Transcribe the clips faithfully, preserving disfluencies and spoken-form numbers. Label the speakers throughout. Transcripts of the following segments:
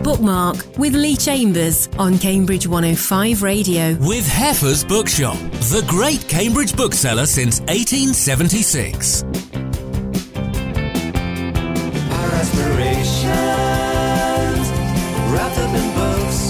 Speaker 1: Bookmark with Lee Chambers on Cambridge one oh five Radio.
Speaker 2: With Heffer's Bookshop, the great Cambridge bookseller since eighteen seventy-six.
Speaker 3: Our aspirations wrapped up in books.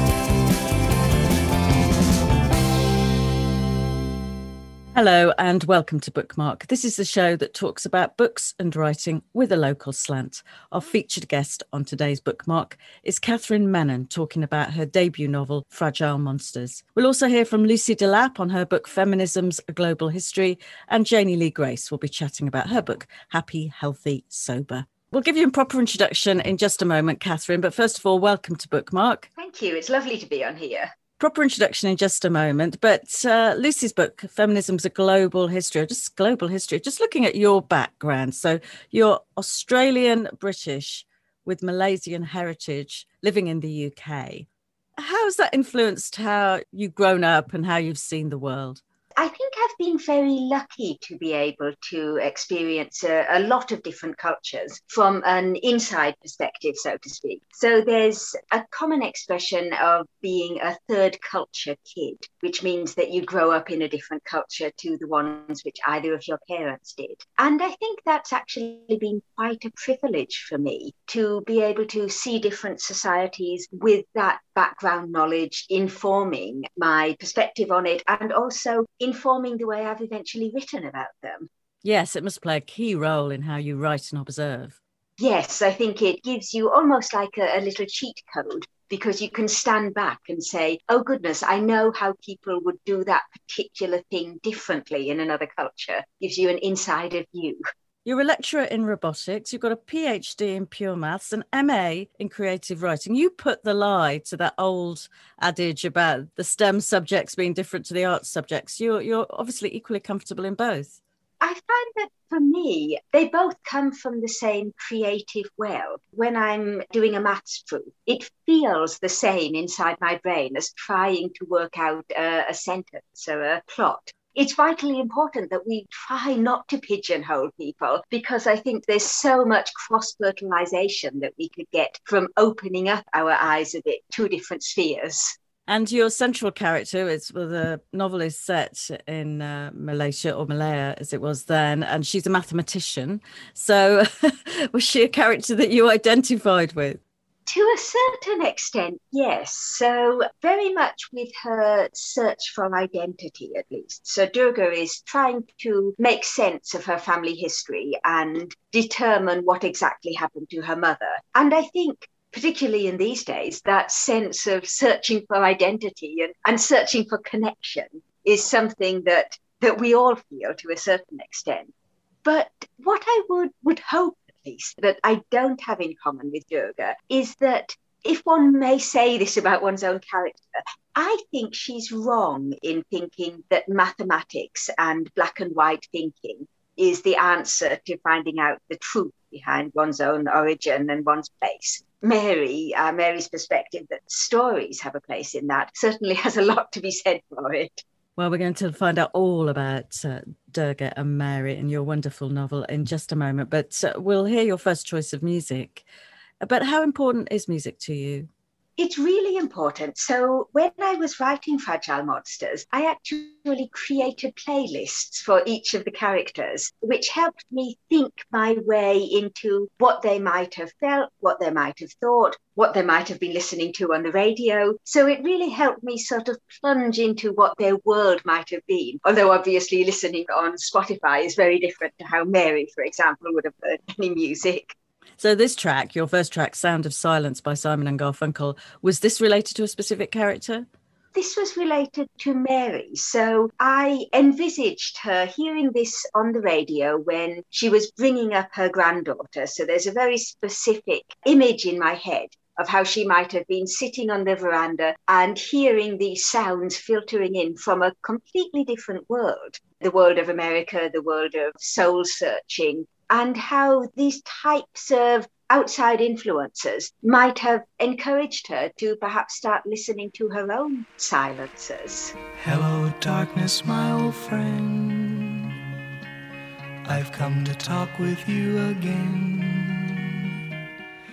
Speaker 4: Hello and welcome to Bookmark. This is the show that talks about books and writing with a local slant. Our featured guest on today's Bookmark is Catherine Menon, talking about her debut novel, Fragile Monsters. We'll also hear from Lucy Delap on her book, Feminism's A Global History, and Janie Lee Grace will be chatting about her book, Happy, Healthy, Sober. We'll give you a proper introduction in just a moment, Catherine, but first of all, welcome to Bookmark.
Speaker 5: Thank you. It's lovely to be on here.
Speaker 4: Proper introduction in just a moment, but uh, Lucy's book, Feminism's A Global History, just global history, just looking at your background. So you're Australian British with Malaysian heritage, living in the U K. How has that influenced how you've grown up and how you've seen the world?
Speaker 5: I think I've been very lucky to be able to experience a, a lot of different cultures from an inside perspective, so to speak. So there's a common expression of being a third culture kid, which means that you grow up in a different culture to the ones which either of your parents did. And I think that's actually been quite a privilege for me to be able to see different societies with that background knowledge informing my perspective on it and also informing the way I've eventually written about them.
Speaker 4: Yes, it must play a key role in how you write and observe.
Speaker 5: Yes, I think it gives you almost like a, a little cheat code because you can stand back and say, oh goodness, I know how people would do that particular thing differently in another culture. Gives you an insider view.
Speaker 4: You're a lecturer in robotics, you've got a PhD in pure maths, an M A in creative writing. You put the lie to that old adage about the STEM subjects being different to the arts subjects. You're, you're obviously equally comfortable in both.
Speaker 5: I find that for me, they both come from the same creative well. When I'm doing a maths proof, it feels the same inside my brain as trying to work out a, a sentence or a plot. It's vitally important that we try not to pigeonhole people because I think there's so much cross-fertilization that we could get from opening up our eyes a bit to different spheres.
Speaker 4: And your central character is, well, the novel is set in uh, Malaysia or Malaya as it was then, and she's a mathematician. So was she a character that you identified with?
Speaker 5: To a certain extent, yes. So very much with her search for identity, at least. So Durga is trying to make sense of her family history and determine what exactly happened to her mother. And I think, particularly in these days, that sense of searching for identity and, and searching for connection is something that, that we all feel to a certain extent. But what I would, would hope that I don't have in common with Durga is that, if one may say this about one's own character, I think she's wrong in thinking that mathematics and black and white thinking is the answer to finding out the truth behind one's own origin and one's place. Mary, uh, Mary's perspective that stories have a place in that certainly has a lot to be said for it.
Speaker 4: Well, we're going to find out all about uh, Durga and Mary in your wonderful novel in just a moment, but uh, we'll hear your first choice of music. But how important is music to you?
Speaker 5: It's really important. So when I was writing Fragile Monsters, I actually created playlists for each of the characters, which helped me think my way into what they might have felt, what they might have thought, what they might have been listening to on the radio. So it really helped me sort of plunge into what their world might have been. Although obviously listening on Spotify is very different to how Mary, for example, would have heard any music.
Speaker 4: So this track, your first track, Sound of Silence by Simon and Garfunkel, was this related to a specific character?
Speaker 5: This was related to Mary. So I envisaged her hearing this on the radio when she was bringing up her granddaughter. So there's a very specific image in my head of how she might have been sitting on the veranda and hearing these sounds filtering in from a completely different world, the world of America, the world of soul searching, and how these types of outside influences might have encouraged her to perhaps start listening to her own silencers.
Speaker 3: Hello, darkness, my old friend. I've come to talk with you again.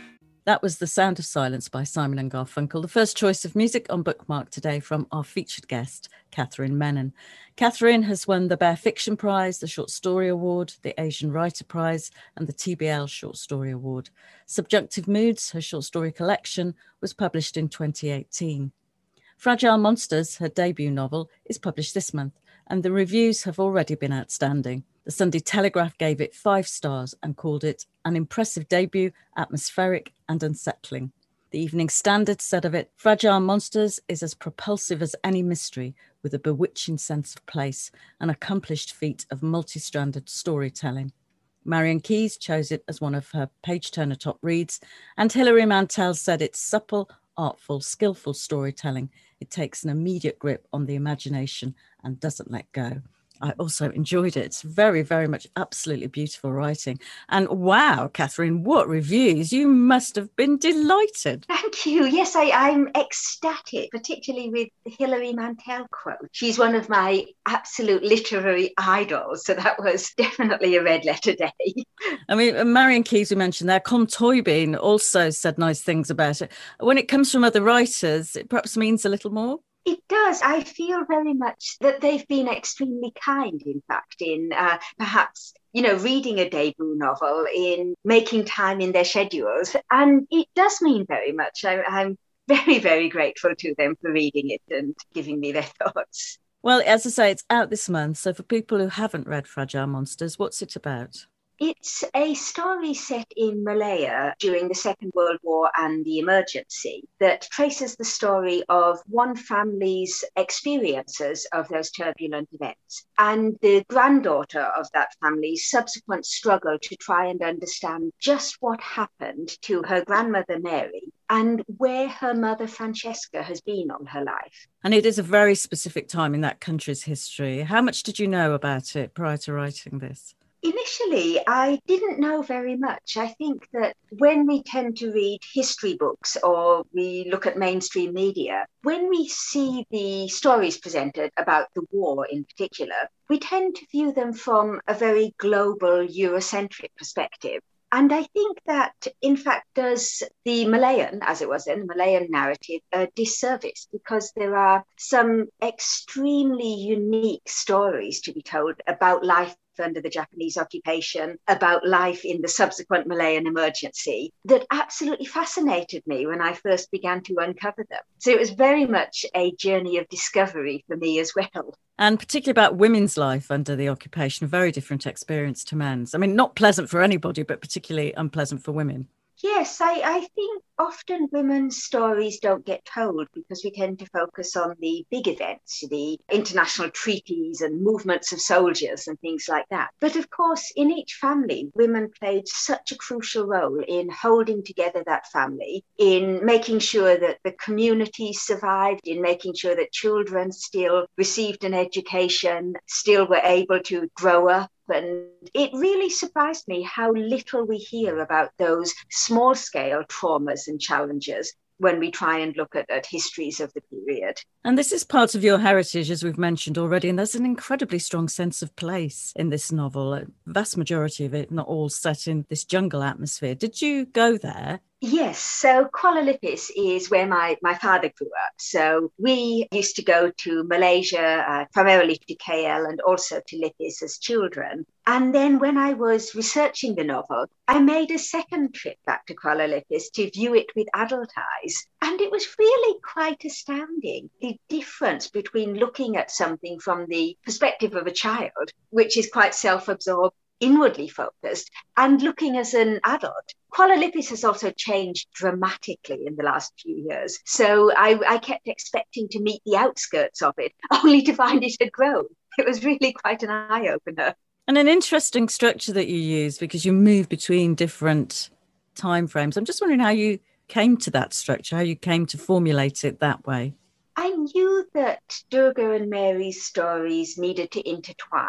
Speaker 4: That was The Sound of Silence by Simon and Garfunkel, the first choice of music on Bookmark today from our featured guest, Catherine Menon. Catherine has won the Bear Fiction Prize, the Short Story Award, the Asian Writer Prize, and the T B L Short Story Award. Subjunctive Moods, her short story collection, was published in twenty eighteen. Fragile Monsters, her debut novel, is published this month, and the reviews have already been outstanding. The Sunday Telegraph gave it five stars and called it an impressive debut, atmospheric and unsettling. The Evening Standard said of it, Fragile Monsters is as propulsive as any mystery, with a bewitching sense of place, an accomplished feat of multi-stranded storytelling. Marian Keyes chose it as one of her page-turner top reads, and Hilary Mantel said it's supple, artful, skillful storytelling. It takes an immediate grip on the imagination and doesn't let go. I also enjoyed it. It's very, very much absolutely beautiful writing. And wow, Catherine, what reviews. You must have been delighted.
Speaker 5: Thank you. Yes, I, I'm ecstatic, particularly with the Hilary Mantel quote. She's one of my absolute literary idols. So that was definitely a red letter day.
Speaker 4: I mean, Marian Keyes, we mentioned there, Con Toybin also said nice things about it. When it comes from other writers, it perhaps means a little more.
Speaker 5: It does. I feel very much that they've been extremely kind, in fact, in uh, perhaps, you know, reading a debut novel, in making time in their schedules. And it does mean very much. I, I'm very, very grateful to them for reading it and giving me their thoughts.
Speaker 4: Well, as I say, it's out this month. So for people who haven't read Fragile Monsters, what's it about?
Speaker 5: It's a story set in Malaya during the Second World War and the emergency that traces the story of one family's experiences of those turbulent events and the granddaughter of that family's subsequent struggle to try and understand just what happened to her grandmother Mary and where her mother Francesca has been all her life.
Speaker 4: And it is a very specific time in that country's history. How much did you know about it prior to writing this?
Speaker 5: Initially, I didn't know very much. I think that when we tend to read history books or we look at mainstream media, when we see the stories presented about the war in particular, we tend to view them from a very global Eurocentric perspective. And I think that, in fact, does the Malayan, as it was then, the Malayan narrative, a disservice, because there are some extremely unique stories to be told about life under the Japanese occupation, about life in the subsequent Malayan emergency, that absolutely fascinated me when I first began to uncover them. So it was very much a journey of discovery for me as well.
Speaker 4: And particularly about women's life under the occupation, a very different experience to men's. I mean, not pleasant for anybody, but particularly unpleasant for women.
Speaker 5: Yes, I, I think often women's stories don't get told because we tend to focus on the big events, the international treaties and movements of soldiers and things like that. But of course, in each family, women played such a crucial role in holding together that family, in making sure that the community survived, in making sure that children still received an education, still were able to grow up. And it really surprised me how little we hear about those small-scale traumas and challenges when we try and look at, at histories of the period.
Speaker 4: And this is part of your heritage, as we've mentioned already, and there's an incredibly strong sense of place in this novel, a vast majority of it, not all set in this jungle atmosphere. Did you go there?
Speaker 5: Yes, so Kuala Lipis is where my, my father grew up. So we used to go to Malaysia, uh, primarily to K L and also to Lipis as children. And then when I was researching the novel, I made a second trip back to Kuala Lipis to view it with adult eyes. And it was really quite astounding, the difference between looking at something from the perspective of a child, which is quite self-absorbed, inwardly focused, and looking as an adult. Kuala Lipis has also changed dramatically in the last few years. So I, I kept expecting to meet the outskirts of it, only to find it had grown. It was really quite an eye-opener.
Speaker 4: And an interesting structure that you use, because you move between different time frames. I'm just wondering how you came to that structure, how you came to formulate it that way.
Speaker 5: I knew that Durga and Mary's stories needed to intertwine.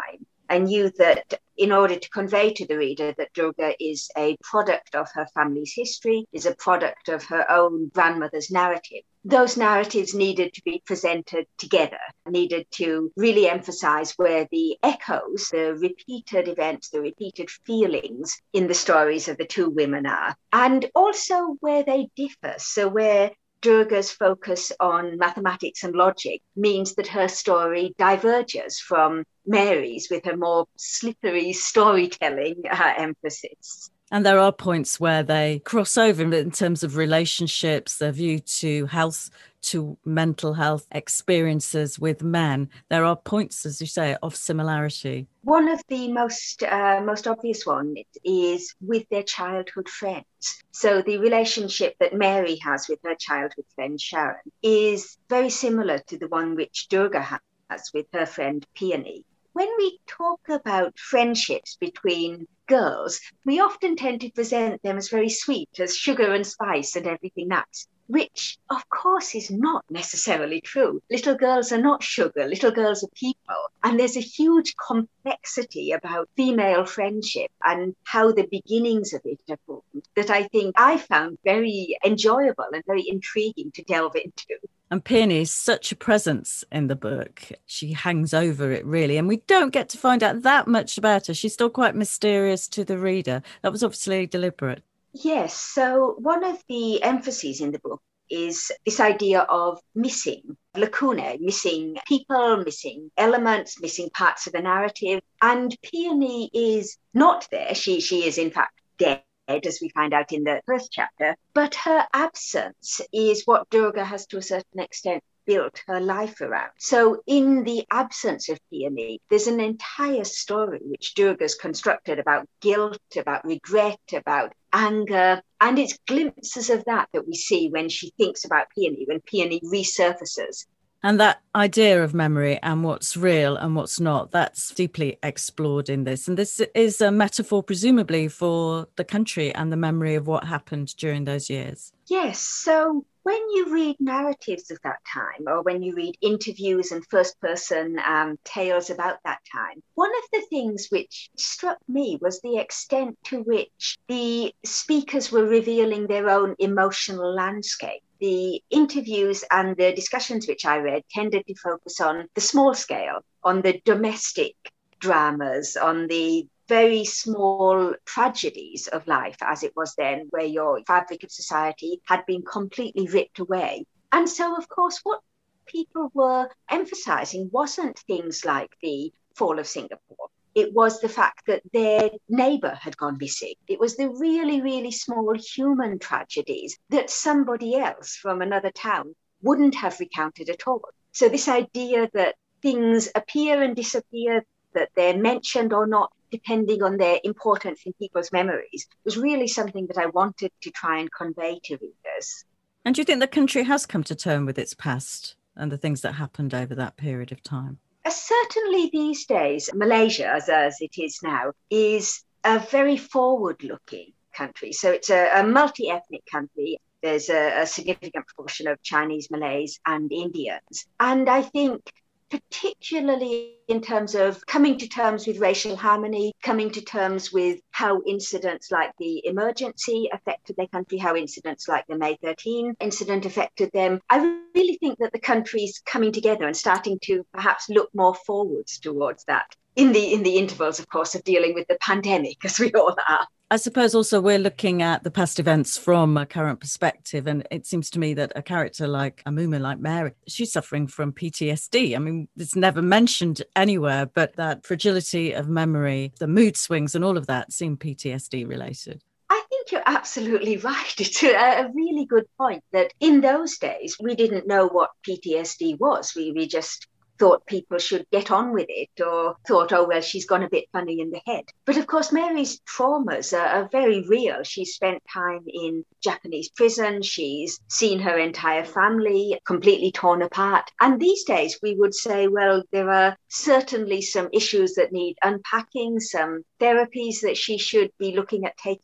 Speaker 5: I knew that in order to convey to the reader that Durga is a product of her family's history, is a product of her own grandmother's narrative, those narratives needed to be presented together, needed to really emphasize where the echoes, the repeated events, the repeated feelings in the stories of the two women are, and also where they differ. So where Durga's focus on mathematics and logic means that her story diverges from Mary's with her more slippery storytelling uh, emphasis.
Speaker 4: And there are points where they cross over in terms of relationships, their view to health, to mental health experiences with men. There are points, as you say, of similarity.
Speaker 5: One of the most uh, most obvious ones is with their childhood friends. So the relationship that Mary has with her childhood friend Sharon is very similar to the one which Durga has with her friend Peony. When we talk about friendships between girls, we often tend to present them as very sweet, as sugar and spice and everything nice, which of course is not necessarily true. Little girls are not sugar, little girls are people. And there's a huge complexity about female friendship and how the beginnings of it are formed that I think I found very enjoyable and very intriguing to delve into.
Speaker 4: And Peony is such a presence in the book. She hangs over it, really. And we don't get to find out that much about her. She's still quite mysterious to the reader. That was obviously deliberate.
Speaker 5: Yes. So one of the emphases in the book is this idea of missing, lacunae, missing people, missing elements, missing parts of the narrative. And Peony is not there. She, she is, in fact, dead, as we find out in the first chapter, but her absence is what Durga has to a certain extent built her life around. So in the absence of Peony, there's an entire story which Durga's constructed about guilt, about regret, about anger, and it's glimpses of that that we see when she thinks about Peony, when Peony resurfaces.
Speaker 4: And that idea of memory and what's real and what's not, that's deeply explored in this. And this is a metaphor, presumably, for the country and the memory of what happened during those years.
Speaker 5: Yes. So when you read narratives of that time, or when you read interviews and first-person um, tales about that time, one of the things which struck me was the extent to which the speakers were revealing their own emotional landscape. The interviews and the discussions which I read tended to focus on the small scale, on the domestic dramas, on the very small tragedies of life as it was then, where your fabric of society had been completely ripped away. And so, of course, what people were emphasizing wasn't things like the fall of Singapore. It was the fact that their neighbor had gone missing. It was the really, really small human tragedies that somebody else from another town wouldn't have recounted at all. So this idea that things appear and disappear, that they're mentioned or not, depending on their importance in people's memories, was really something that I wanted to try and convey to readers.
Speaker 4: And do you think the country has come to terms with its past and the things that happened over that period of time?
Speaker 5: Uh, certainly these days, Malaysia, as, as it is now, is a very forward-looking country. So it's a, a multi-ethnic country. There's a, a significant proportion of Chinese, Malays and Indians. And I think particularly in terms of coming to terms with racial harmony, coming to terms with how incidents like the emergency affected their country, how incidents like the May thirteenth incident affected them. I really think that the country's coming together and starting to perhaps look more forwards towards that. In the in the intervals, of course, of dealing with the pandemic, as we all are.
Speaker 4: I suppose also we're looking at the past events from a current perspective. And it seems to me that a character like Amuma, like Mary, she's suffering from P T S D. I mean, it's never mentioned anywhere, but that fragility of memory, the mood swings and all of that seem P T S D related.
Speaker 5: I think you're absolutely right. It's a, a really good point that in those days, we didn't know what P T S D was. We, we just thought people should get on with it, or thought, oh, well, she's gone a bit funny in the head. But of course, Mary's traumas are, are very real. She's spent time in Japanese prison. She's seen her entire family completely torn apart. And these days we would say, well, there are certainly some issues that need unpacking, some therapies that she should be looking at taking up.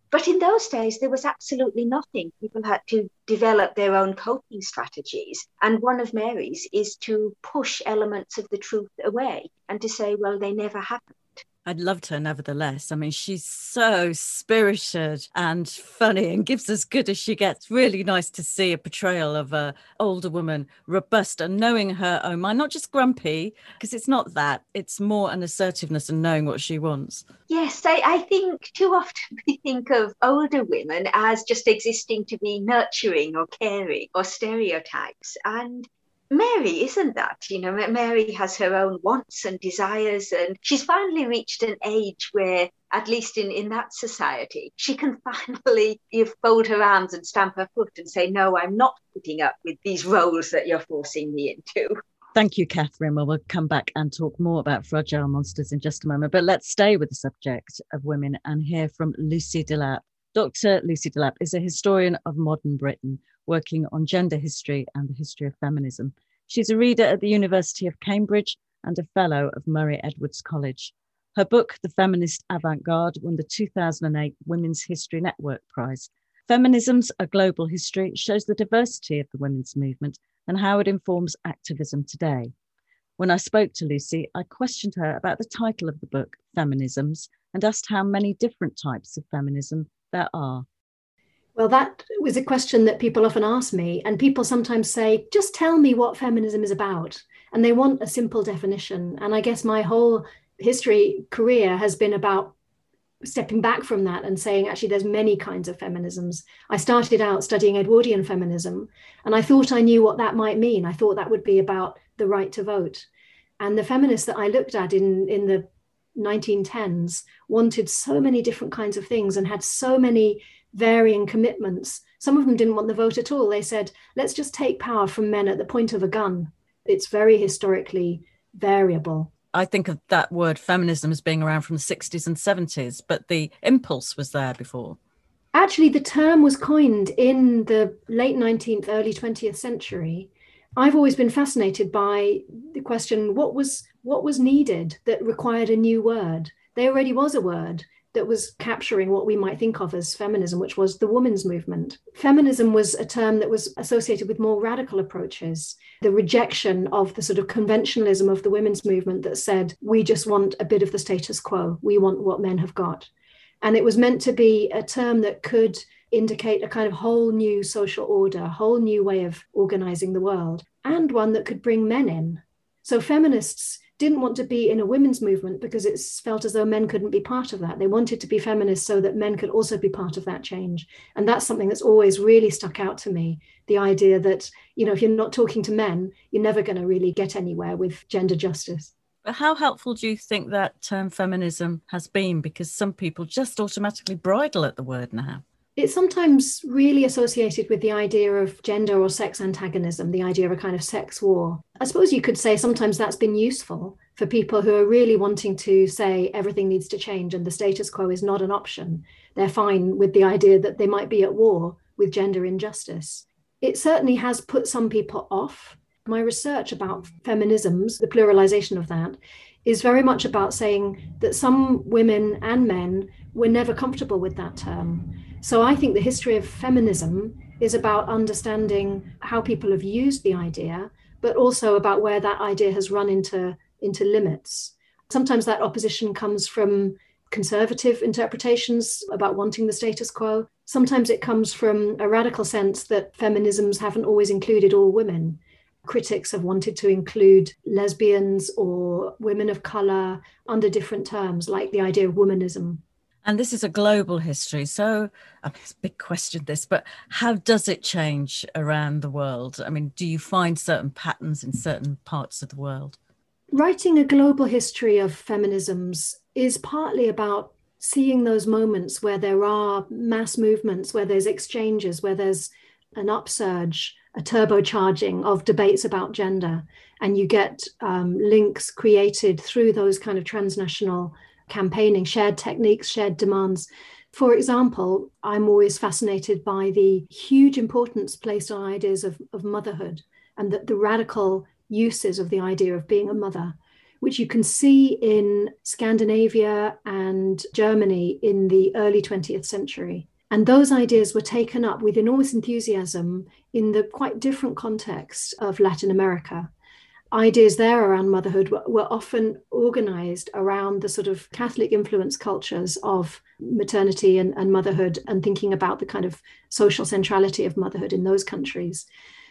Speaker 5: But in those days, there was absolutely nothing. People had to develop their own coping strategies. And one of Mary's is to push elements of the truth away and to say, well, they never happened.
Speaker 4: I loved her nevertheless. I mean, she's so spirited and funny and gives as good as she gets. Really nice to see a portrayal of a older woman, robust and knowing her own mind, not just grumpy, because it's not that. It's more an assertiveness and knowing what she wants.
Speaker 5: Yes, I, I think too often we think of older women as just existing to be nurturing or caring or stereotypes. And Mary isn't that, you know, Mary has her own wants and desires, and she's finally reached an age where, at least in, in that society, she can finally you know, fold her arms and stamp her foot and say, no, I'm not putting up with these roles that you're forcing me into.
Speaker 4: Thank you, Catherine. Well, we'll come back and talk more about Fragile Monsters in just a moment, but let's stay with the subject of women and hear from Lucy Delap. Doctor Lucy Delap is a historian of modern Britain, working on gender history and the history of feminism. She's a reader at the University of Cambridge and a fellow of Murray Edwards College. Her book, The Feminist Avant-Garde, won the two thousand eight Women's History Network Prize. Feminism's A Global History shows the diversity of the women's movement and how it informs activism today. When I spoke to Lucy, I questioned her about the title of the book, Feminisms, and asked how many different types of feminism there are.
Speaker 6: Well, that was a question that people often ask me, and people sometimes say, just tell me what feminism is about. And they want a simple definition. And I guess my whole history career has been about stepping back from that and saying, actually, there's many kinds of feminisms. I started out studying Edwardian feminism, and I thought I knew what that might mean. I thought that would be about the right to vote. And the feminists that I looked at in, in the nineteen tens wanted so many different kinds of things and had so many varying commitments. Some of them didn't want the vote at all. They said, let's just take power from men at the point of a gun. It's very historically variable.
Speaker 4: I think of that word feminism as being around from the sixties and seventies, but the impulse was there before.
Speaker 6: Actually, the term was coined in the late nineteenth, early twentieth century. I've always been fascinated by the question, what was what was needed that required a new word? There already was a word that was capturing what we might think of as feminism, which was the women's movement. Feminism was a term that was associated with more radical approaches, the rejection of the sort of conventionalism of the women's movement that said, we just want a bit of the status quo. We want what men have got. And it was meant to be a term that could indicate a kind of whole new social order, a whole new way of organizing the world, and one that could bring men in. So feminists didn't want to be in a women's movement because it felt as though men couldn't be part of that. They wanted to be feminists so that men could also be part of that change. And that's something that's always really stuck out to me, the idea that, you know, if you're not talking to men, you're never going to really get anywhere with gender justice.
Speaker 4: But how helpful do you think that term feminism has been? Because some people just automatically bridle at the word now.
Speaker 6: It's sometimes really associated with the idea of gender or sex antagonism, the idea of a kind of sex war. I suppose you could say sometimes that's been useful for people who are really wanting to say everything needs to change and the status quo is not an option. They're fine with the idea that they might be at war with gender injustice. It certainly has put some people off. My research about feminisms, the pluralization of that, is very much about saying that some women and men were never comfortable with that term. So I think the history of feminism is about understanding how people have used the idea, but also about where that idea has run into, into limits. Sometimes that opposition comes from conservative interpretations about wanting the status quo. Sometimes it comes from a radical sense that feminisms haven't always included all women. Critics have wanted to include lesbians or women of colour under different terms, like the idea of womanism.
Speaker 4: And this is a global history. So, I mean, it's a big question, this, but how does it change around the world? I mean, do you find certain patterns in certain parts of the world?
Speaker 6: Writing a global history of feminisms is partly about seeing those moments where there are mass movements, where there's exchanges, where there's an upsurge, a turbocharging of debates about gender, and you get um, links created through those kind of transnational campaigning, shared techniques, shared demands. For example, I'm always fascinated by the huge importance placed on ideas of, of motherhood and the, the radical uses of the idea of being a mother, which you can see in Scandinavia and Germany in the early twentieth century. And those ideas were taken up with enormous enthusiasm in the quite different context of Latin America. Ideas there around motherhood were, were often organized around the sort of Catholic influence cultures of maternity and, and motherhood, and thinking about the kind of social centrality of motherhood in those countries.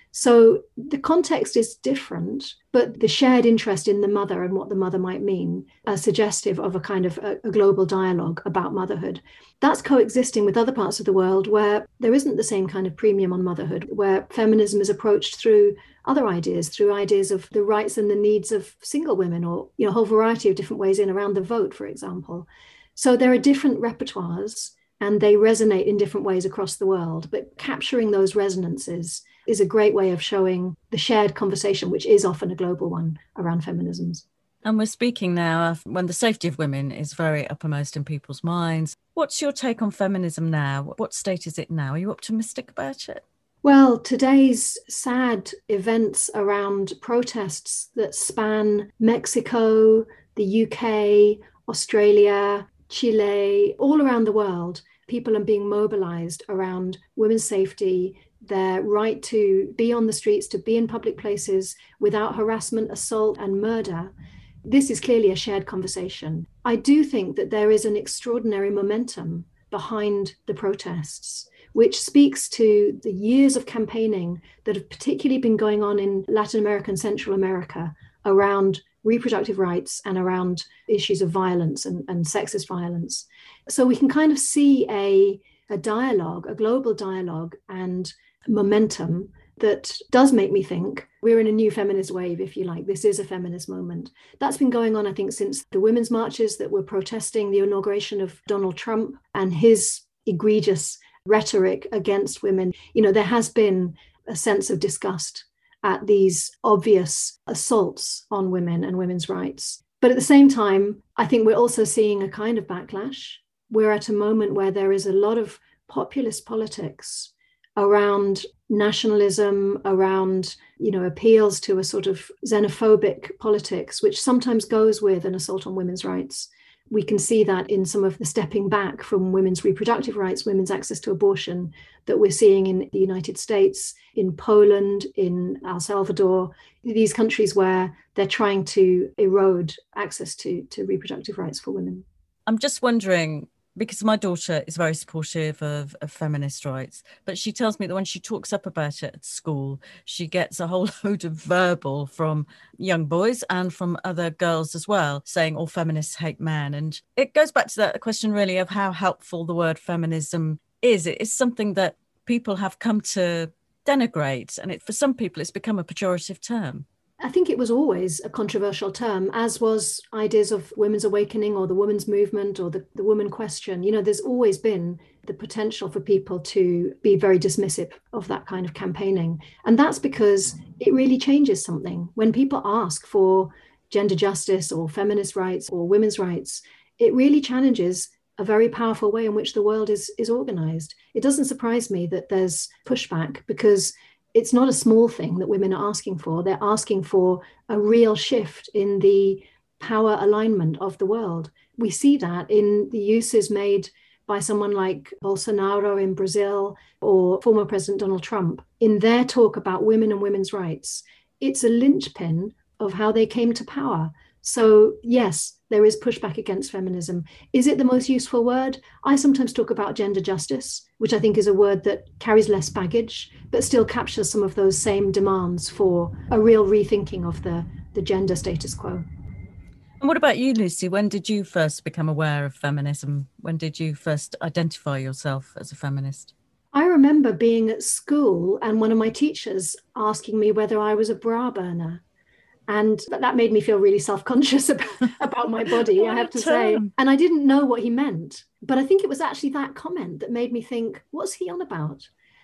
Speaker 6: So the context is different, but the shared interest in the mother and what the mother might mean are suggestive of a kind of a, a global dialogue about motherhood. That's coexisting with other parts of the world where there isn't the same kind of premium on motherhood, where feminism is approached through other ideas, through ideas of the rights and the needs of single women, or, you know, a whole variety of different ways in around the vote, for example. So there are different repertoires and they resonate in different ways across the world, but capturing those resonances is a great way of showing the shared conversation, which is often a global one around feminisms.
Speaker 4: And we're speaking now when the safety of women is very uppermost in people's minds. What's your take on feminism now? What state is it now? Are you optimistic about it?
Speaker 6: Well, today's sad events around protests that span Mexico, the U K, Australia, Chile, all around the world, people are being mobilized around women's safety, their right to be on the streets, to be in public places without harassment, assault, and murder. This is clearly a shared conversation. I do think that there is an extraordinary momentum behind the protests, which speaks to the years of campaigning that have particularly been going on in Latin America and Central America around reproductive rights and around issues of violence and, and sexist violence. So we can kind of see a, a dialogue, a global dialogue and momentum that does make me think we're in a new feminist wave, if you like. This is a feminist moment. That's been going on, I think, since the women's marches that were protesting the inauguration of Donald Trump and his egregious rhetoric against women. You know, there has been a sense of disgust at these obvious assaults on women and women's rights. But at the same time, I think we're also seeing a kind of backlash. We're at a moment where there is a lot of populist politics around nationalism, around, you know, appeals to a sort of xenophobic politics, which sometimes goes with an assault on women's rights. We can see that in some of the stepping back from women's reproductive rights, women's access to abortion that we're seeing in the United States, in Poland, in El Salvador, these countries where they're trying to erode access to, to reproductive rights for women.
Speaker 4: I'm just wondering, because my daughter is very supportive of, of feminist rights, but she tells me that when she talks up about it at school, she gets a whole load of verbal from young boys and from other girls as well, saying all feminists hate men. And it goes back to that question really of how helpful the word feminism is. It is something that people have come to denigrate, and it, for some people it's become a pejorative term.
Speaker 6: I think it was always a controversial term, as was ideas of women's awakening or the women's movement or the, the woman question. You know, there's always been the potential for people to be very dismissive of that kind of campaigning. And that's because it really changes something. When people ask for gender justice or feminist rights or women's rights, it really challenges a very powerful way in which the world is, is organized. It doesn't surprise me that there's pushback, because it's not a small thing that women are asking for. They're asking for a real shift in the power alignment of the world. We see that in the uses made by someone like Bolsonaro in Brazil or former President Donald Trump in their talk about women and women's rights. It's a linchpin of how they came to power. So yes, there is pushback against feminism. Is it the most useful word? I sometimes talk about gender justice, which I think is a word that carries less baggage, but still captures some of those same demands for a real rethinking of the, the gender status quo.
Speaker 4: And what about you, Lucy? When did you first become aware of feminism? When did you first identify yourself as a feminist?
Speaker 6: I remember being at school and one of my teachers asking me whether I was a bra burner. And that made me feel really self-conscious about, about my body, I have to say. And I didn't know what he meant. But I think it was actually that comment that made me think, what's he on about?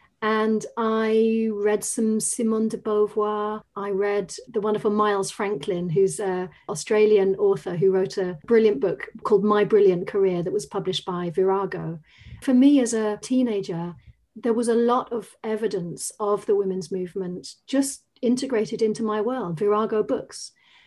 Speaker 6: And I read some Simone de Beauvoir. I read the wonderful Miles Franklin, who's an Australian author who wrote a brilliant book called My Brilliant Career that was published by Virago. For me as a teenager, there was a lot of evidence of the women's movement just integrated into my world, Virago books.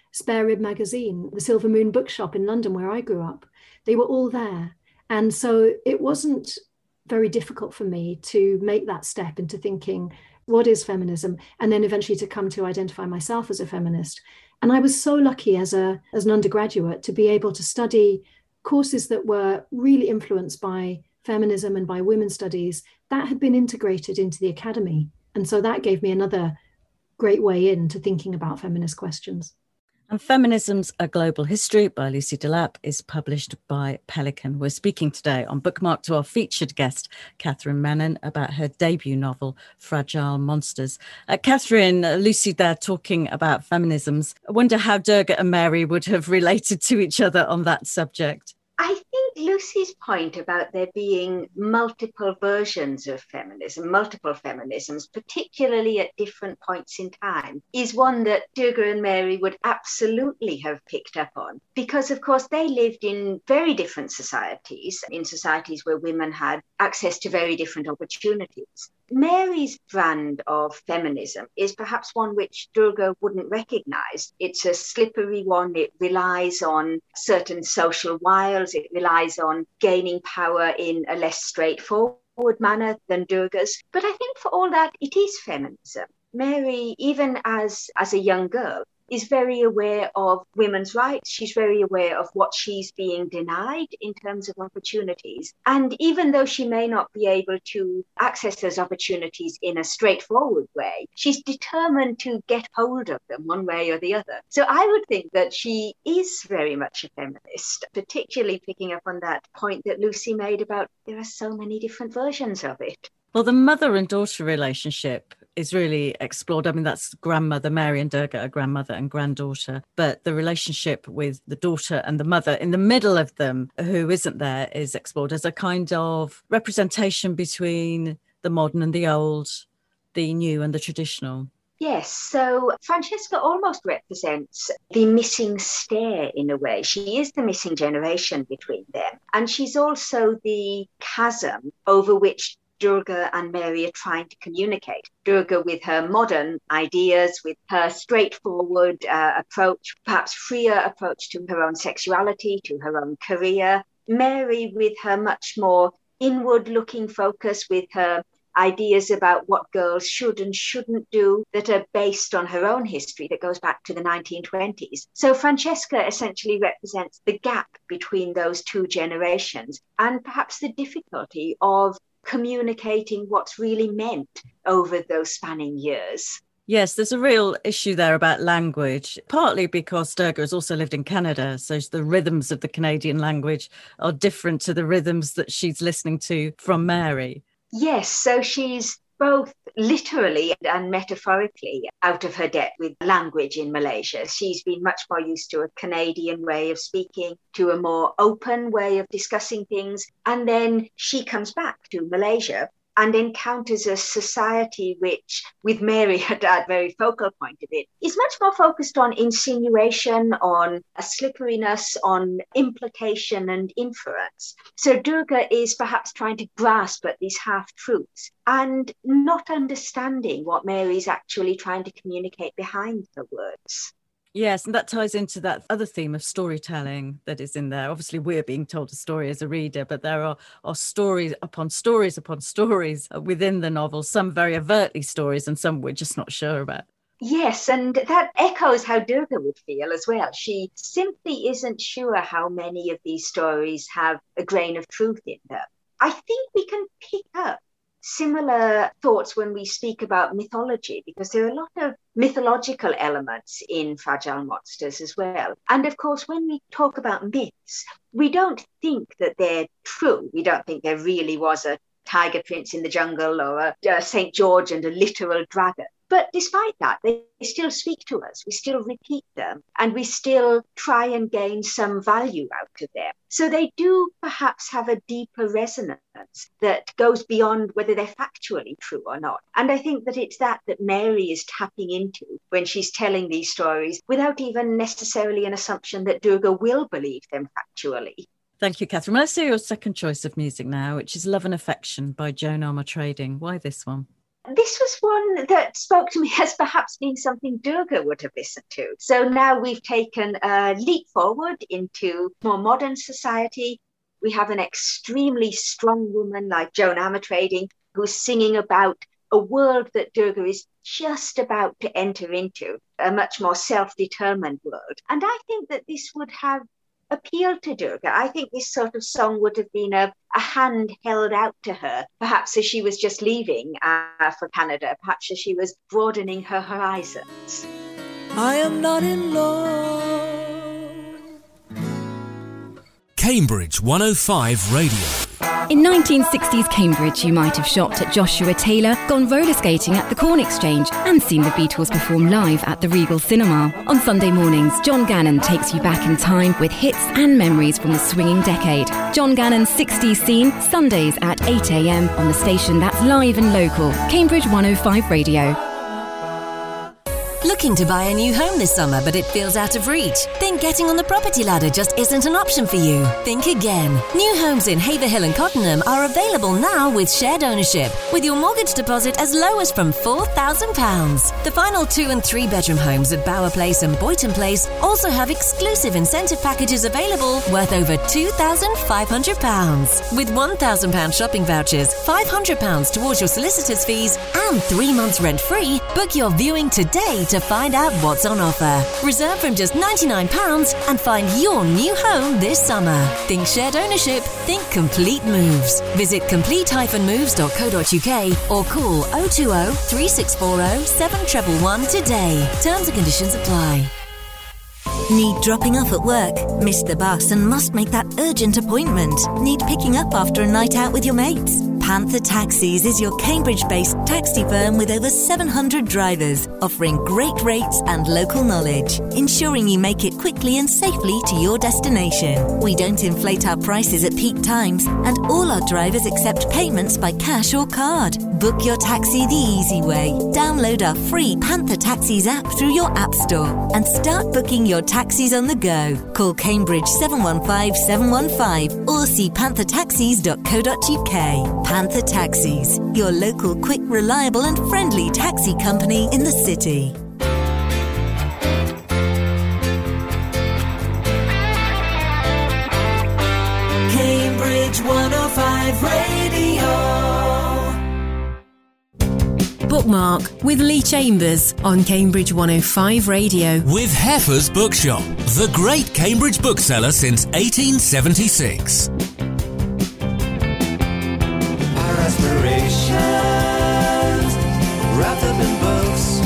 Speaker 6: Spare Rib magazine, the Silver Moon bookshop in London where I grew up. They were all there. And so it wasn't very difficult for me to make that step into thinking, what is feminism? And then eventually to come to identify myself as a feminist. And I was so lucky as a as an undergraduate to be able to study courses that were really influenced by feminism and by women's studies that had been integrated into the academy. And so that gave me another great way into thinking about feminist questions.
Speaker 4: And Feminisms: A Global History by Lucy Delap is published by Pelican. We're speaking today on Bookmark to our featured guest, Catherine Mannan, about her debut novel, Fragile Monsters. Uh, Catherine, uh, Lucy there talking about feminisms. I wonder how Durga and Mary would have related to each other on that subject.
Speaker 5: I think Lucy's point about there being multiple versions of feminism, multiple feminisms, particularly at different points in time, is one that Durga and Mary would absolutely have picked up on. Because, of course, they lived in very different societies, in societies where women had access to very different opportunities. Mary's brand of feminism is perhaps one which Durga wouldn't recognise. It's a slippery one. It relies on certain social wiles. It relies on gaining power in a less straightforward manner than Durga's. But I think for all that, it is feminism. Mary, even as, as a young girl, is very aware of women's rights. She's very aware of what she's being denied in terms of opportunities. And even though she may not be able to access those opportunities in a straightforward way, she's determined to get hold of them one way or the other. So I would think that she is very much a feminist, particularly picking up on that point that Lucy made about there are so many different versions of it.
Speaker 4: Well, the mother and daughter relationship is really explored. I mean, that's grandmother, Mary and Durga are grandmother and granddaughter, but the relationship with the daughter and the mother in the middle of them, who isn't there, is explored as a kind of representation between the modern and the old, the new and the traditional.
Speaker 5: Yes, so Francesca almost represents the missing stair in a way. She is the missing generation between them. And she's also the chasm over which Durga and Mary are trying to communicate. Durga with her modern ideas, with her straightforward uh, approach, perhaps freer approach to her own sexuality, to her own career. Mary with her much more inward-looking focus, with her ideas about what girls should and shouldn't do that are based on her own history that goes back to the nineteen twenties. So Francesca essentially represents the gap between those two generations and perhaps the difficulty of communicating what's really meant over those spanning years.
Speaker 4: Yes, there's a real issue there about language, partly because Durga has also lived in Canada, so the rhythms of the Canadian language are different to the rhythms that she's listening to from Mary.
Speaker 5: Yes, so she's both literally and metaphorically out of her depth with language in Malaysia. She's been much more used to a Canadian way of speaking, to a more open way of discussing things. And then she comes back to Malaysia and encounters a society which, with Mary at that very focal point of it, is much more focused on insinuation, on a slipperiness, on implication and inference. So Durga is perhaps trying to grasp at these half-truths and not understanding what Mary's actually trying to communicate behind the words.
Speaker 4: Yes, and that ties into that other theme of storytelling that is in there. Obviously, we're being told a story as a reader, but there are, are stories upon stories upon stories within the novel, some very overtly stories and some we're just not sure about.
Speaker 5: Yes, and that echoes how Durga would feel as well. She simply isn't sure how many of these stories have a grain of truth in them. I think we can pick up similar thoughts when we speak about mythology, because there are a lot of mythological elements in Fragile Monsters as well. And of course, when we talk about myths, we don't think that they're true. We don't think there really was a tiger prince in the jungle or a, a Saint George and a literal dragon. But despite that, they still speak to us. We still repeat them and we still try and gain some value out of them. So they do perhaps have a deeper resonance that goes beyond whether they're factually true or not. And I think that it's that that Mary is tapping into when she's telling these stories without even necessarily an assumption that Durga will believe them factually.
Speaker 4: Thank you, Catherine. Let's hear your second choice of music now, which is Love and Affection by Joan Armatrading. Why this one?
Speaker 5: this was one that spoke to me as perhaps being something Durga would have listened to. So now we've taken a leap forward into more modern society. We have an extremely strong woman like Joan Armatrading who's singing about a world that Durga is just about to enter into, a much more self-determined world. And I think that this would have appealed to Durga. I think this sort of song would have been a, a hand held out to her, perhaps as she was just leaving uh, for Canada, perhaps as she was broadening her horizons.
Speaker 3: I am not in love.
Speaker 2: Cambridge one oh five Radio.
Speaker 7: In nineteen sixties Cambridge, you might have shopped at Joshua Taylor, gone roller skating at the Corn Exchange, and seen the Beatles perform live at the Regal Cinema. On Sunday mornings, John Gannon takes you back in time with hits and memories from the swinging decade. John Gannon's sixties Scene, Sundays at eight a.m. on the station that's live and local. Cambridge one oh five Radio.
Speaker 8: Looking to buy a new home this summer, but it feels out of reach? Think getting on the property ladder just isn't an option for you? Think again. New homes in Haverhill and Cottenham are available now with shared ownership, with your mortgage deposit as low as from four thousand pounds. The final two and three bedroom homes at Bower Place and Boyton Place also have exclusive incentive packages available worth over two thousand five hundred pounds. With one thousand pounds shopping vouchers, five hundred pounds towards your solicitor's fees, and three months rent free, book your viewing today to find out what's on offer. Reserve from just ninety-nine pounds and find your new home this summer. Think shared ownership, think complete moves. Visit complete dash moves dot co dot uk or call oh two oh, three six four oh, seven one one one today. Terms and conditions apply.
Speaker 9: Need dropping off at work? Missed the bus and must make that urgent appointment? Need picking up after a night out with your mates? Panther Taxis is your Cambridge-based taxi firm with over seven hundred drivers, offering great rates and local knowledge, ensuring you make it quickly and safely to your destination. We don't inflate our prices at peak times, and all our drivers accept payments by cash or card. Book your taxi the easy way. Download our free Panther Taxis app through your app store and start booking your taxis on the go. Call Cambridge seven one five seven one five or see panther taxis dot co dot uk. Panther Taxis, your local, quick, reliable and friendly taxi company in the city.
Speaker 3: Cambridge one oh five Radio.
Speaker 1: Bookmark with Lee Chambers on Cambridge one oh five Radio.
Speaker 2: With Heffer's Bookshop, the great Cambridge bookseller since eighteen seventy-six.
Speaker 3: Aspirations wrapped up in books.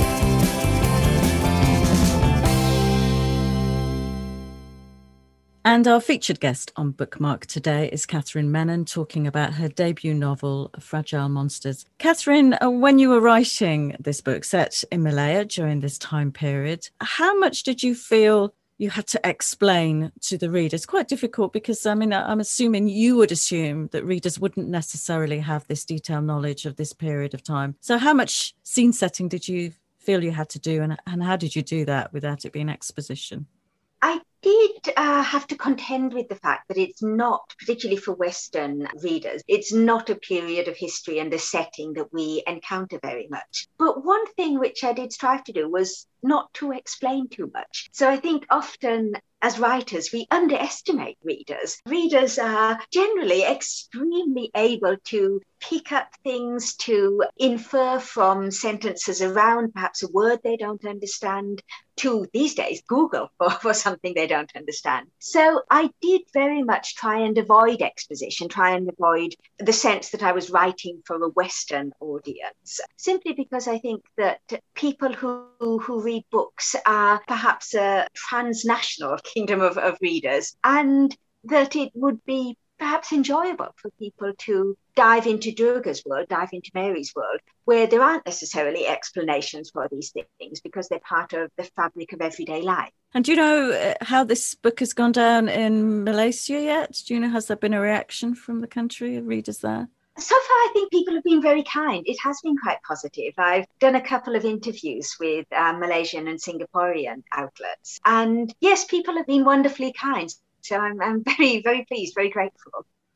Speaker 4: And our featured guest on Bookmark today is Catherine Menon, talking about her debut novel, Fragile Monsters. Catherine, when you were writing this book set in Malaya during this time period, how much did you feel you had to explain to the reader? It's quite difficult because, I mean, I'm assuming you would assume that readers wouldn't necessarily have this detailed knowledge of this period of time. So how much scene setting did you feel you had to do, and, and how did you do that without it being exposition?
Speaker 5: I did uh, have to contend with the fact that it's not, particularly for Western readers, it's not a period of history and a setting that we encounter very much. But one thing which I did strive to do was not to explain too much. So I think often as writers, we underestimate readers. Readers are generally extremely able to pick up things, to infer from sentences around perhaps a word they don't understand, to these days Google for, for something they don't understand. So I did very much try and avoid exposition, try and avoid the sense that I was writing for a Western audience, simply because I think that people who, who read books are perhaps a transnational kingdom of, of readers, and that it would be perhaps enjoyable for people to dive into Durga's world, dive into Mary's world, where there aren't necessarily explanations for these things because they're part of the fabric of everyday life.
Speaker 4: And do you know how this book has gone down in Malaysia yet? Do you know, has there been a reaction from the country, readers there?
Speaker 5: So far, I think people have been very kind. It has been quite positive. I've done a couple of interviews with uh, Malaysian and Singaporean outlets. And yes, people have been wonderfully kind. So I'm, I'm very, very pleased, very grateful.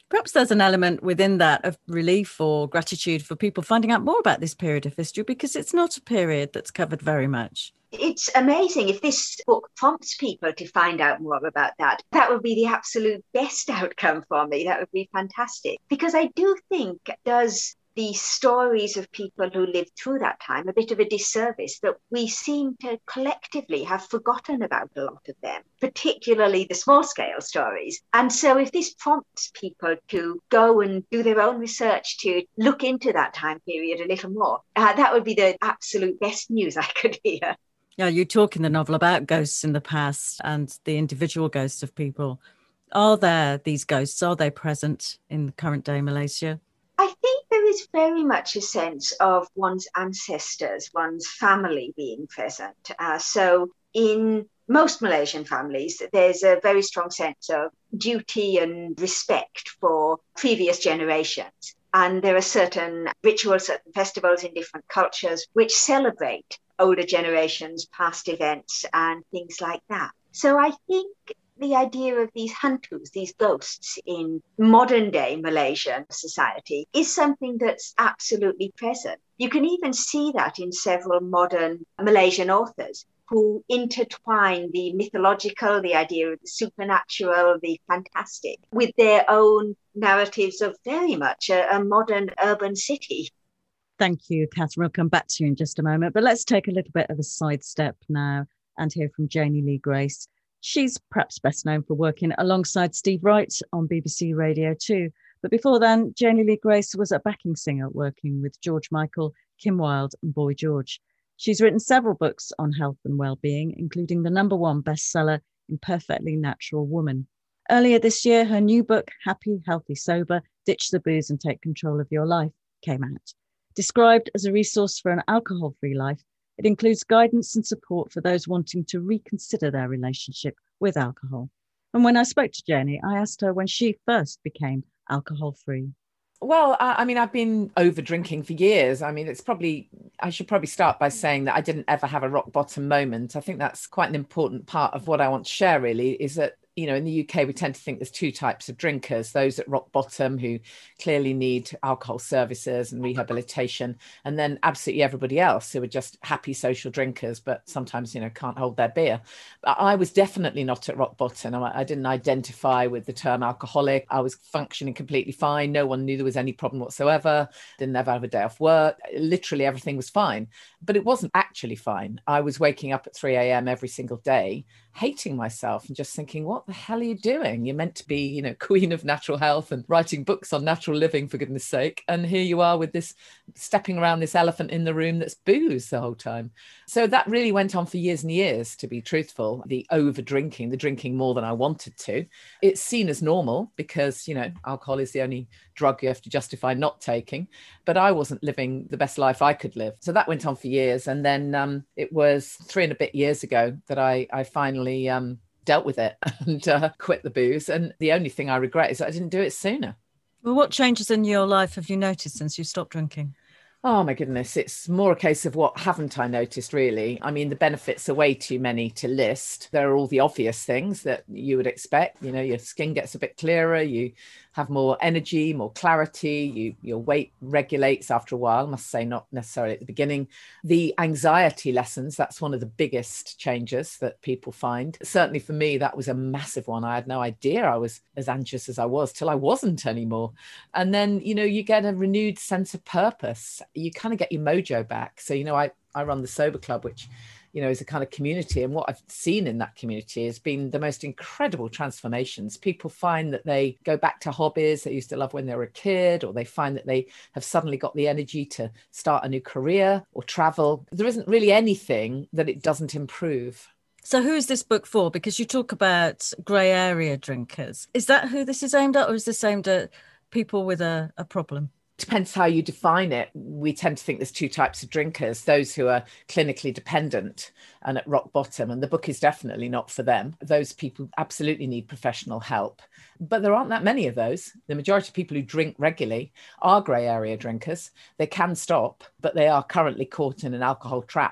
Speaker 4: Perhaps there's an element within that of relief or gratitude for people finding out more about this period of history, because it's not a period that's covered very much.
Speaker 5: It's amazing. If this book prompts people to find out more about that, that would be the absolute best outcome for me. That would be fantastic. Because I do think it does the stories of people who lived through that time a bit of a disservice, that we seem to collectively have forgotten about a lot of them, particularly the small scale stories. And so if this prompts people to go and do their own research to look into that time period a little more, uh, that would be the absolute best news I could hear.
Speaker 4: Yeah, you talk in the novel about ghosts in the past and the individual ghosts of people. Are there these ghosts? Are they present in current day Malaysia?
Speaker 5: I think there is very much a sense of one's ancestors, one's family being present. Uh, so in most Malaysian families, there's a very strong sense of duty and respect for previous generations. And there are certain rituals, certain festivals in different cultures which celebrate older generations, past events and things like that. So I think the idea of these hantus, these ghosts in modern day Malaysian society is something that's absolutely present. You can even see that in several modern Malaysian authors who intertwine the mythological, the idea of the supernatural, the fantastic, with their own narratives of very much a, a modern urban city.
Speaker 4: Thank you, Catherine. We'll come back to you in just a moment, but let's take a little bit of a sidestep now and hear from Janie Lee Grace. She's perhaps best known for working alongside Steve Wright on B B C Radio two. But before then, Janie Lee Grace was a backing singer working with George Michael, Kim Wilde and Boy George. She's written several books on health and well-being, including the number one bestseller, Imperfectly Natural Woman. Earlier this year, her new book, Happy, Healthy, Sober, Ditch the Booze and Take Control of Your Life, came out. Described as a resource for an alcohol-free life, it includes guidance and support for those wanting to reconsider their relationship with alcohol. And when I spoke to Jenny, I asked her when she first became alcohol-free.
Speaker 10: Well, I mean, I've been over drinking for years. I mean, it's probably, I should probably start by saying that I didn't ever have a rock bottom moment. I think that's quite an important part of what I want to share, really, is that, you know, in the U K, we tend to think there's two types of drinkers, those at rock bottom who clearly need alcohol services and rehabilitation, and then absolutely everybody else who are just happy social drinkers, but sometimes, you know, can't hold their beer. I was definitely not at rock bottom. I didn't identify with the term alcoholic. I was functioning completely fine. No one knew there was any problem whatsoever. Didn't ever have a day off work. Literally everything was fine, but it wasn't actually fine. I was waking up at three a.m. every single day, hating myself and just thinking, what the hell are you doing? You're meant to be, you know, queen of natural health and writing books on natural living, for goodness sake. And here you are with this, stepping around this elephant in the room that's booze the whole time. So that really went on for years and years, to be truthful. The over drinking, the drinking more than I wanted to. It's seen as normal because, you know, alcohol is the only drug you have to justify not taking. But I wasn't living the best life I could live. So that went on for years. And then um, it was three and a bit years ago that I, I finally um, dealt with it and uh, quit the booze. And the only thing I regret is that I didn't do it sooner.
Speaker 4: Well, what changes in your life have you noticed since you stopped drinking?
Speaker 10: Oh, my goodness. It's more a case of what haven't I noticed, really. I mean, the benefits are way too many to list. There are all the obvious things that you would expect. You know, your skin gets a bit clearer. You have more energy, more clarity. You, your weight regulates after a while. I must say, not necessarily at the beginning. The anxiety lessens. That's one of the biggest changes that people find. Certainly for me, that was a massive one. I had no idea I was as anxious as I was till I wasn't anymore. And then, you know, you get a renewed sense of purpose. You kind of get your mojo back. So, you know, I, I run the Sober Club, which, you know, is a kind of community. And what I've seen in that community has been the most incredible transformations. People find that they go back to hobbies they used to love when they were a kid, or they find that they have suddenly got the energy to start a new career or travel. There isn't really anything that it doesn't improve.
Speaker 4: So who is this book for? Because you talk about grey area drinkers. Is that who this is aimed at, or is this aimed at people with a, a problem?
Speaker 10: Depends how you define it. We tend to think there's two types of drinkers, those who are clinically dependent and at rock bottom, and the book is definitely not for them. Those people absolutely need professional help, but there aren't that many of those. The majority of people who drink regularly are grey area drinkers. They can stop, but they are currently caught in an alcohol trap.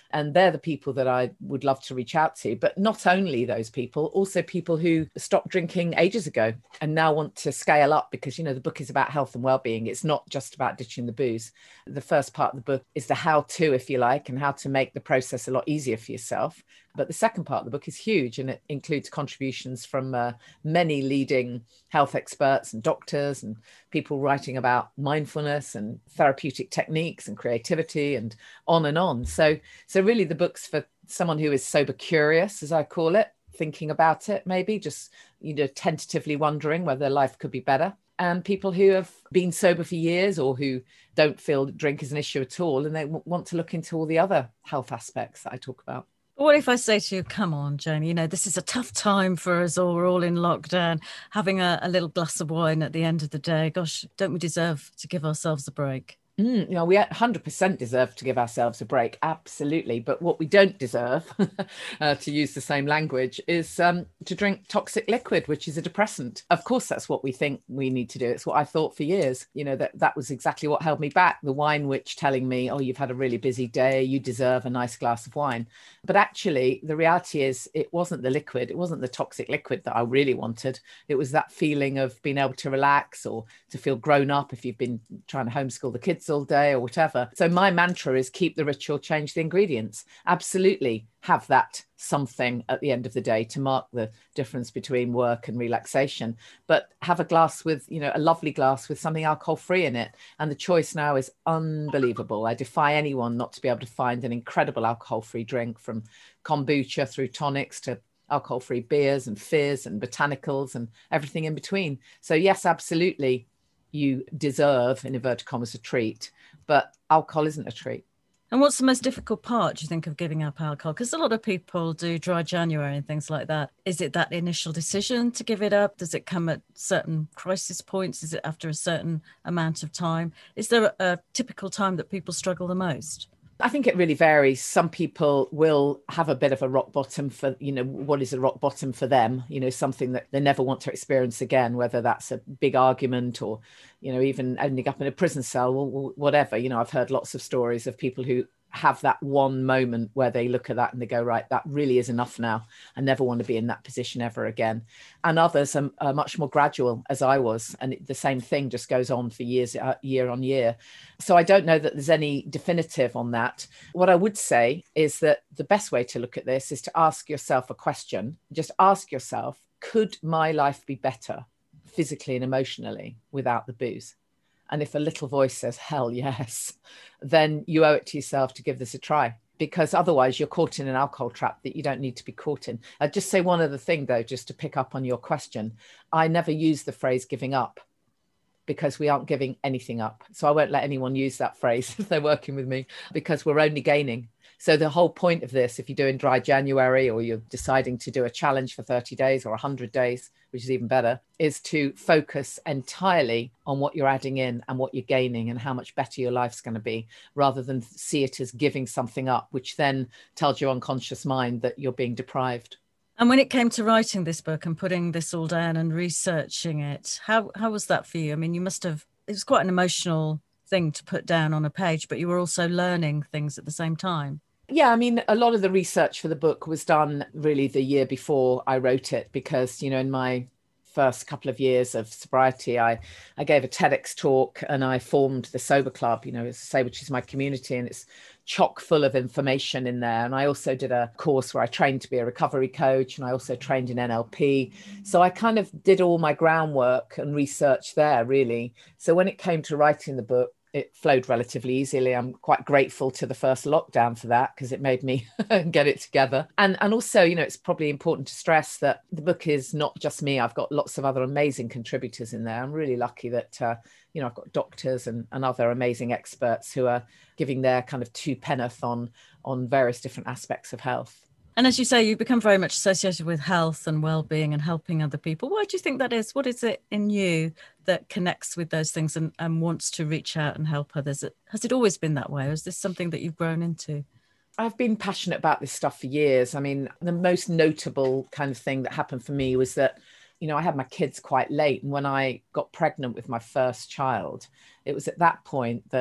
Speaker 10: And they're the people that I would love to reach out to. But not only those people, also people who stopped drinking ages ago and now want to scale up because, you know, the book is about health and well-being. It's not just about ditching the booze. The first part of the book is the how-to, if you like, and how to make the process a lot easier for yourself. But the second part of the book is huge, and it includes contributions from uh, many leading health experts and doctors and people writing about mindfulness and therapeutic techniques and creativity and on and on. So, so really the book's for someone who is sober curious, as I call it, thinking about it, maybe just, you know, tentatively wondering whether life could be better. And people who have been sober for years or who don't feel drink is an issue at all, and they w- want to look into all the other health aspects that I talk about.
Speaker 4: What if I say to you, come on, Jane, you know, this is a tough time for us all. We're all in lockdown, having a, a little glass of wine at the end of the day. Gosh, don't we deserve to give ourselves a break?
Speaker 10: Mm, you know, we one hundred percent deserve to give ourselves a break. Absolutely. But what we don't deserve, uh, to use the same language, is um, to drink toxic liquid, which is a depressant. Of course, that's what we think we need to do. It's what I thought for years. You know, that that was exactly what held me back. The wine witch telling me, oh, you've had a really busy day. You deserve a nice glass of wine. But actually, the reality is it wasn't the liquid. It wasn't the toxic liquid that I really wanted. It was that feeling of being able to relax or to feel grown up if you've been trying to homeschool the kids all day or whatever. So my mantra is keep the ritual, change the ingredients. Absolutely have that something at the end of the day to mark the difference between work and relaxation, but have a glass with, you know, a lovely glass with something alcohol free in it. And the choice now is unbelievable. I defy anyone not to be able to find an incredible alcohol free drink, from kombucha through tonics to alcohol free beers and fizz and botanicals and everything in between. So yes, absolutely, you deserve, in inverted commas, a treat, but alcohol isn't a treat.
Speaker 4: And what's the most difficult part, do you think, of giving up alcohol? Because a lot of people do dry January and things like that. Is it that initial decision to give it up? Does it come at certain crisis points? Is it after a certain amount of time? Is there a, a typical time that people struggle the most?
Speaker 10: I think it really varies. Some people will have a bit of a rock bottom for, you know, what is a rock bottom for them, you know, something that they never want to experience again, whether that's a big argument or, you know, even ending up in a prison cell or whatever. You know, I've heard lots of stories of people who have that one moment where they look at that and they go, right, that really is enough now. I never want to be in that position ever again. And others are, are much more gradual, as I was. And the same thing just goes on for years, uh, year on year. So I don't know that there's any definitive on that. What I would say is that the best way to look at this is to ask yourself a question. Just ask yourself, could my life be better physically and emotionally without the booze? And if a little voice says, hell yes, then you owe it to yourself to give this a try, because otherwise you're caught in an alcohol trap that you don't need to be caught in. I'd just say one other thing, though, just to pick up on your question. I never use the phrase giving up, because we aren't giving anything up. So I won't let anyone use that phrase if they're working with me, because we're only gaining. So the whole point of this, if you're doing dry January or you're deciding to do a challenge for thirty days or one hundred days, which is even better, is to focus entirely on what you're adding in and what you're gaining and how much better your life's going to be, rather than see it as giving something up, which then tells your unconscious mind that you're being deprived.
Speaker 4: And when it came to writing this book and putting this all down and researching it, how how was that for you? I mean, you must have, it was quite an emotional thing to put down on a page, but you were also learning things at the same time.
Speaker 10: Yeah, I mean, a lot of the research for the book was done really the year before I wrote it, because, you know, in my first couple of years of sobriety, I, I gave a TEDx talk and I formed the Sober Club, you know, as I say, which is my community, and it's chock full of information in there. And I also did a course where I trained to be a recovery coach, and I also trained in N L P. So I kind of did all my groundwork and research there, really. So when it came to writing the book, it flowed relatively easily. I'm quite grateful to the first lockdown for that, because it made me get it together. And and also, you know, it's probably important to stress that the book is not just me. I've got lots of other amazing contributors in there. I'm really lucky that, uh, you know, I've got doctors and, and other amazing experts who are giving their kind of two penneth on, on various different aspects of health.
Speaker 4: And as you say, you've become very much associated with health and well-being and helping other people. Why do you think that is? What is it in you that connects with those things and, and wants to reach out and help others? Has it always been that way, or is this something that you've grown into?
Speaker 10: I've been passionate about this stuff for years. I mean, the most notable kind of thing that happened for me was that, you know, I had my kids quite late. And when I got pregnant with my first child, it was at that point that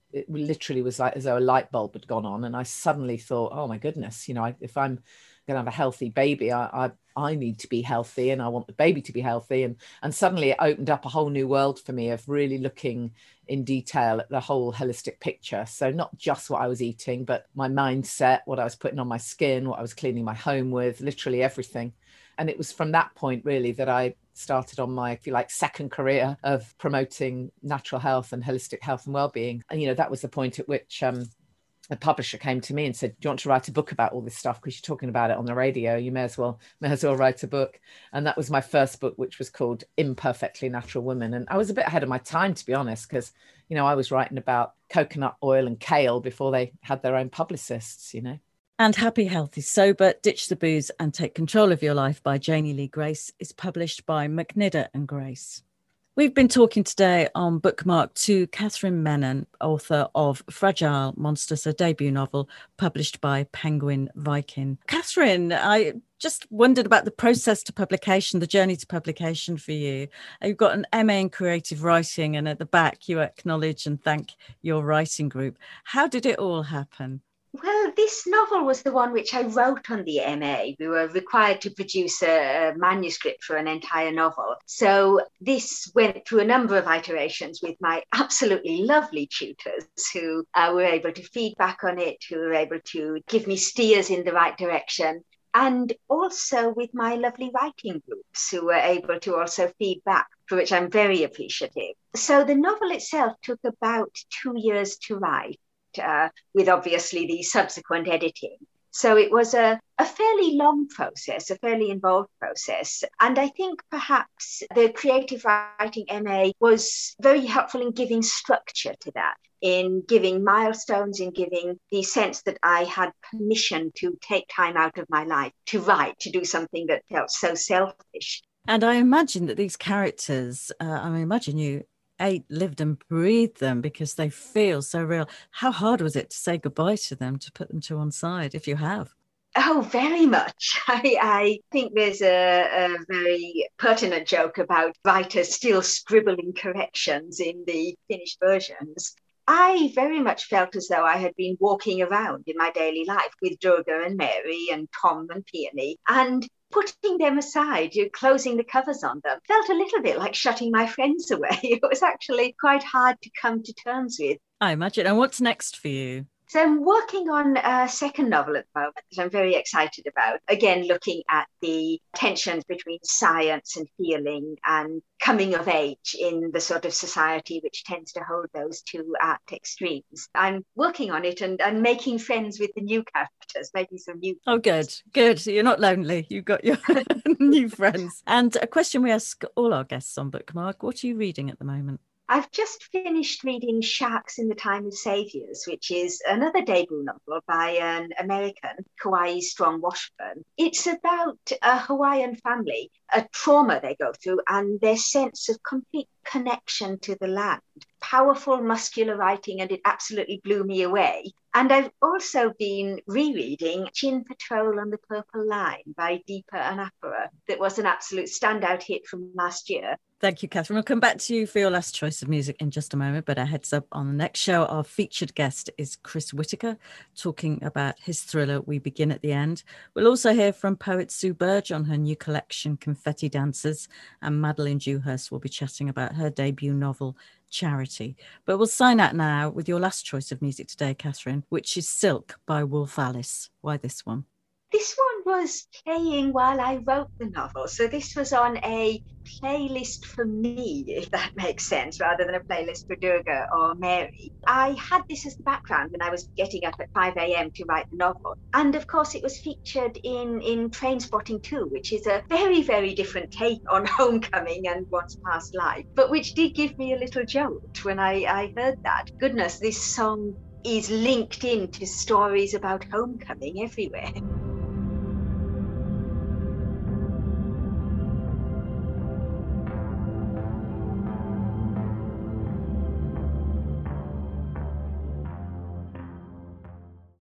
Speaker 10: it literally was like as though a light bulb had gone on. And I suddenly thought, oh my goodness, you know, I, if I'm going to have a healthy baby, I, I I need to be healthy, and I want the baby to be healthy. And, and suddenly it opened up a whole new world for me of really looking in detail at the whole holistic picture. So not just what I was eating, but my mindset, what I was putting on my skin, what I was cleaning my home with, literally everything. And it was from that point really that I started on my, if you like, second career of promoting natural health and holistic health and well-being. And, you know, that was the point at which um, a publisher came to me and said, do you want to write a book about all this stuff? Because you're talking about it on the radio, you may as well may as well write a book. And that was my first book, which was called Imperfectly Natural Women. And I was a bit ahead of my time, to be honest, because, you know, I was writing about coconut oil and kale before they had their own publicists, you know.
Speaker 4: And Happy, Healthy, Sober, Ditch the Booze and Take Control of Your Life by Janie Lee Grace is published by Macnidder and Grace. We've been talking today on Bookmark to Catherine Menon, author of Fragile Monsters, a debut novel published by Penguin Viking. Catherine, I just wondered about the process to publication, the journey to publication for you. You've got an M A in creative writing, and at the back you acknowledge and thank your writing group. How did it all happen?
Speaker 5: Well, this novel was the one which I wrote on the M A. We were required to produce a, a manuscript for an entire novel. So this went through a number of iterations with my absolutely lovely tutors who uh, were able to feed back on it, who were able to give me steers in the right direction. And also with my lovely writing groups who were able to also feed back, for which I'm very appreciative. So the novel itself took about two years to write. Uh, with obviously the subsequent editing. So it was a, a fairly long process, a fairly involved process. And I think perhaps the creative writing M A was very helpful in giving structure to that, in giving milestones, in giving the sense that I had permission to take time out of my life to write, to do something that felt so selfish.
Speaker 4: And I imagine that these characters, uh, I imagine you ate, lived and breathed them because they feel so real. How hard was it to say goodbye to them, to put them to one side, if you have?
Speaker 5: Oh, very much. I, I think there's a, a very pertinent joke about writers still scribbling corrections in the finished versions. I very much felt as though I had been walking around in my daily life with Durga and Mary and Tom and Peony, and putting them aside, you know, closing the covers on them, felt a little bit like shutting my friends away. It was actually quite hard to come to terms with.
Speaker 4: I imagine. And what's next for you?
Speaker 5: So I'm working on a second novel at the moment that I'm very excited about. Again, looking at the tensions between science and healing and coming of age in the sort of society which tends to hold those two at extremes. I'm working on it and, and making friends with the new characters, making some new
Speaker 4: Oh, good, good. You're not lonely. You've got your new friends. And a question we ask all our guests on Bookmark, what are you reading at the moment?
Speaker 5: I've just finished reading Sharks in the Time of Saviors, which is another debut novel by an American, Kauai Strong Washburn. It's about a Hawaiian family, a trauma they go through, and their sense of complete connection to the land. Powerful, muscular writing, and it absolutely blew me away. And I've also been rereading Gin Patrol on the Purple Line by Deepa Anapara. That was an absolute standout hit from last year.
Speaker 4: Thank you, Catherine. We'll come back to you for your last choice of music in just a moment, but a heads up on the next show. Our featured guest is Chris Whitaker, talking about his thriller, We Begin at the End. We'll also hear from poet Sue Burge on her new collection, Confetti Dancers, and Madeline Dewhurst will be chatting about her debut novel, Charity. But we'll sign out now with your last choice of music today, Catherine, which is Silk by Wolf Alice. Why this one?
Speaker 5: This one was playing while I wrote the novel. So this was on a playlist for me, if that makes sense, rather than a playlist for Durga or Mary. I had this as the background when I was getting up at five a.m. to write the novel. And of course, it was featured in, in Trainspotting two, which is a very, very different take on homecoming and one's past life, but which did give me a little jolt when I, I heard that. Goodness, this song is linked into stories about homecoming everywhere.